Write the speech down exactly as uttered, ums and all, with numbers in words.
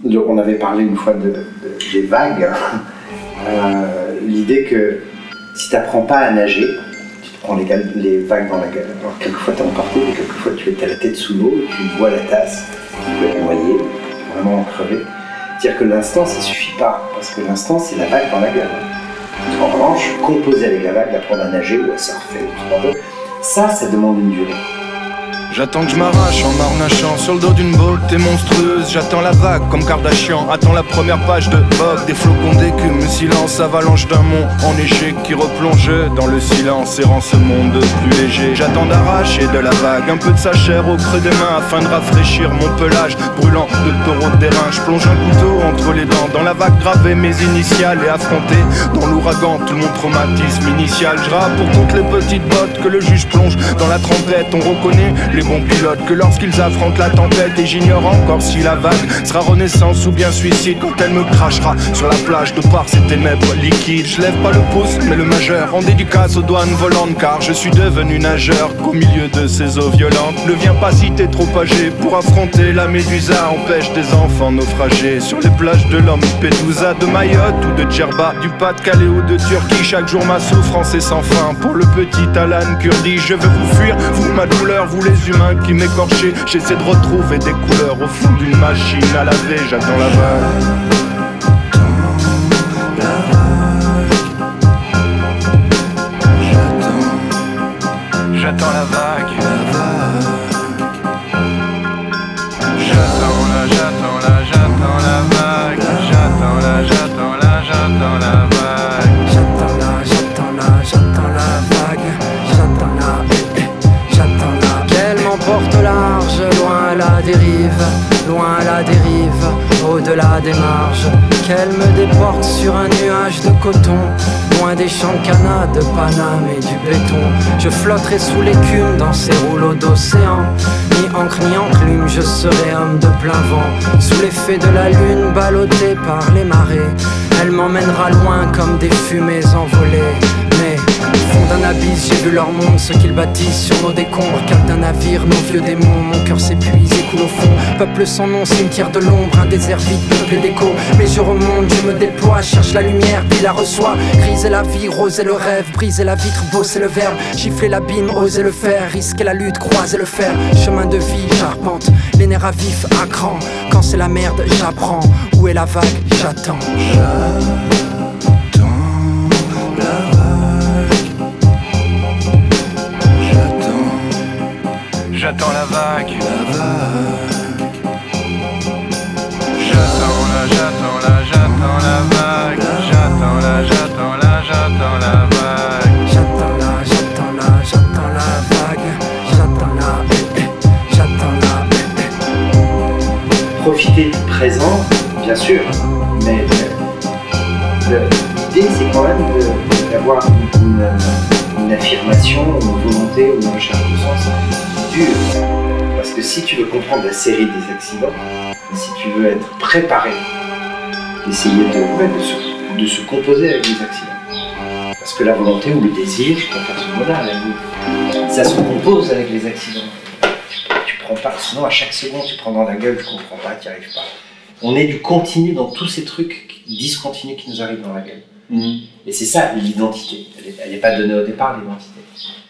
Donc, on avait parlé une fois de, de, des vagues. Euh, l'idée que si tu n'apprends pas à nager, tu te prends les, les vagues dans la gueule. Alors, quelquefois tu es emporté, mais quelquefois tu es à la tête sous l'eau, tu vois la tasse, tu peux être noyé, vraiment crever. C'est-à-dire que l'instant, ça suffit pas, parce que l'instant, c'est la vague dans la gueule. En revanche, composer avec la vague, d'apprendre à nager ou à surfer, ça, ça demande une durée. J'attends que je m'arrache en harnachant sur le dos d'une beauté monstrueuse. J'attends la vague comme Kardashian, attends la première page de Vogue. Des flocons d'écume, silence, avalanche d'un mont enneigé qui replonge dans le silence et rend ce monde plus léger. J'attends d'arracher de la vague un peu de sa chair au creux des mains afin de rafraîchir mon pelage brûlant de taureau de terrain. Je plonge un couteau entre les dents dans la vague, graver mes initiales et affronter dans l'ouragan tout mon traumatisme initial. Je rappe pour toutes les petites bottes que le juge plonge dans la trompette. On reconnaît les bons pilotes que lorsqu'ils affrontent la tempête. Et j'ignore encore si la vague sera renaissance ou bien suicide quand elle me crachera sur la plage de par ces ténèbres liquides. Je lève pas le pouce mais le majeur en dédicace aux douanes volantes, car je suis devenu nageur qu'au milieu de ces eaux violentes. Ne viens pas si t'es trop âgé pour affronter la médusa. Empêche des enfants naufragés sur les plages de Lampedusa, de Mayotte ou de Djerba, du Pas-de-Calais ou de Turquie. Chaque jour ma souffrance est sans fin pour le petit Alan Kurdi. Je veux vous fuir, vous ma douleur, vous les humains qui m'écorchaient. J'essaie de retrouver des couleurs au fond d'une machine à laver. J'attends la vague. J'attends la vague. J'attends la, j'attends la, j'attends la vague. J'attends la, j'attends la, j'attends la vague. J'attends la, j'attends la, j'attends la vague. J'attends la, j'attends la. Qu'elle m'emporte large, loin à la dérive, loin à la dérive, au-delà des marges. Qu'elle me déporte sur un nuage de coton, loin des champs de canard, de Paname et du béton. Je flotterai sous l'écume dans ces rouleaux d'océan. Ni encre ni enclume, je serai homme de plein vent. Sous l'effet de la lune, ballotté par les marées, elle m'emmènera loin comme des fumées envolées. Mais au fond d'un abysse, j'ai vu leur monde, ce qu'ils bâtissent sur nos décombres. Cap d'un navire, nos vieux démons, mon cœur s'épuise et coule au fond. Peuple sans nom, cimetière de l'ombre, un désert vide peuplé d'échos. Mais je remonte, je me déploie, cherche la lumière, puis la reçois. Griser la vie, roser le rêve, briser la vitre, bosser le verbe. Gifler l'abîme, oser le faire, risquer la lutte, croiser le fer. Chemin de vie, j'arpente, les nerfs à vif, à cran. Quand c'est la merde, j'apprends. Où est la vague? J'attends. J'attends la vague. J'attends la, j'attends la, j'attends la vague. J'attends la, j'attends la, j'attends la vague. J'attends la, j'attends la, j'attends la vague. J'attends la, j'attends la. Profiter du présent, bien sûr, mais l'idée c'est quand même de, d'avoir une, une affirmation, une volonté ou une recherche de sens dure. Parce que si tu veux comprendre la série des accidents, si tu veux être préparé, essayer de, ouais, de, se, de se composer avec les accidents. Parce que la volonté ou le désir, je préfère ce mot-là, ça se compose avec les accidents. Tu prends pas, sinon à chaque seconde tu prends dans la gueule, je comprends pas, tu n'y arrives pas. On est du continu dans tous ces trucs discontinus qui nous arrivent dans la gueule. Mmh. Et c'est ça l'identité, elle n'est pas donnée au départ, l'identité.